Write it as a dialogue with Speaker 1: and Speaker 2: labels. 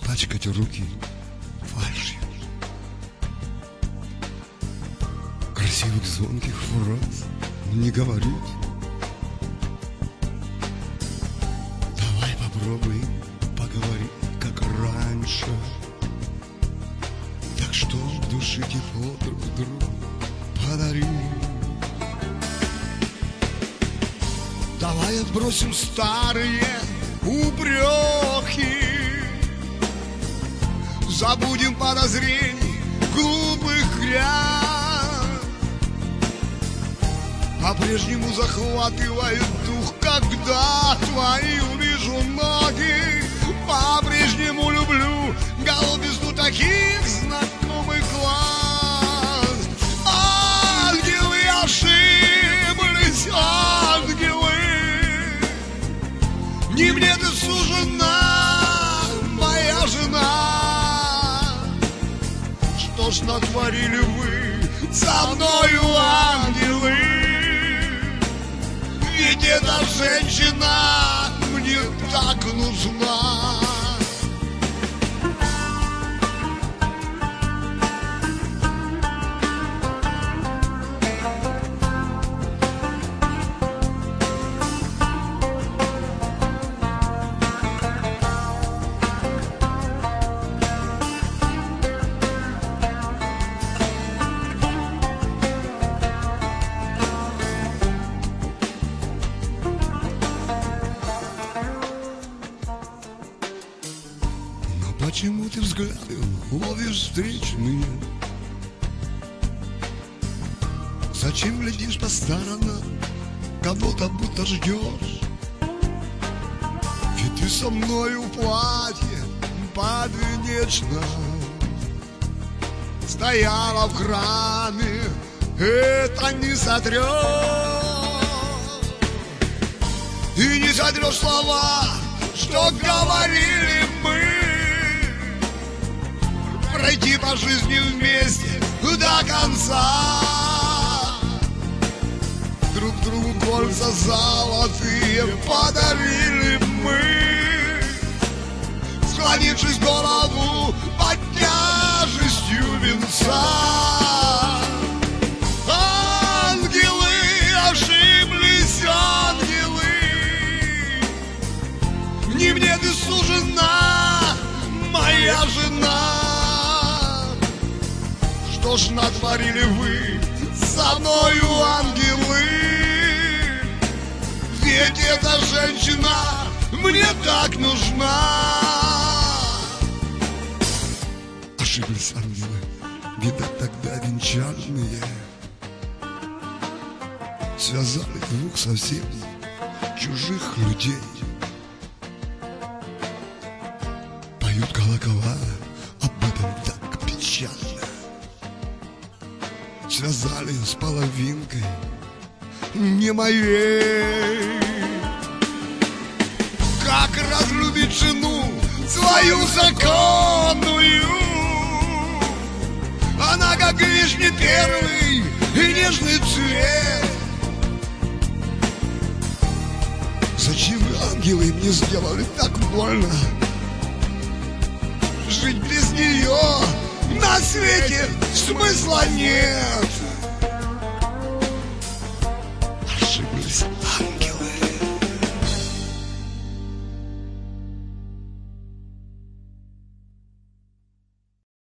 Speaker 1: пачкать руки фальшью красивых звонких фраз не говорить. Давай попробуем поговорить, как раньше, так что в душе тепло друг другу подарим. Давай отбросим старые упреки, забудем подозрений глупых гряз. По-прежнему захватывает дух, когда твои увижу ноги. По-прежнему люблю голубизну таких знакомых глаз. Ангелы ошиблись, ангелы, не мне ты сужена, моя жена. Что ж натворили вы со мною, ангелы? Ведь эта женщина мне так нужна. Почему ты взгляды ловишь встречные? Зачем глядишь по сторонам, кого-то будто ждешь? Ведь ты со мною в платье подвенечном стояла в храме, это не сотрешь. И не сотрешь слова, что говорили мы, пройти по жизни вместе до конца. Друг другу кольца золотые подарили мы, склонившись голову под тяжестью венца. Ангелы ошиблись, ангелы, не мне ты сужена, моя жена. Что ж натворили вы со мною, ангелы? Ведь эта женщина мне так нужна. Ошиблись ангелы, видать тогда венчальные, связали двух совсем чужих людей. Поют колокола об этом так печально. Связали с половинкой не моей. Как разлюбить жену свою законную? Она как вишня первый и нежный цвет. Зачем вы, ангелы, мне сделали так больно? Жить без нее на свете смысла нет.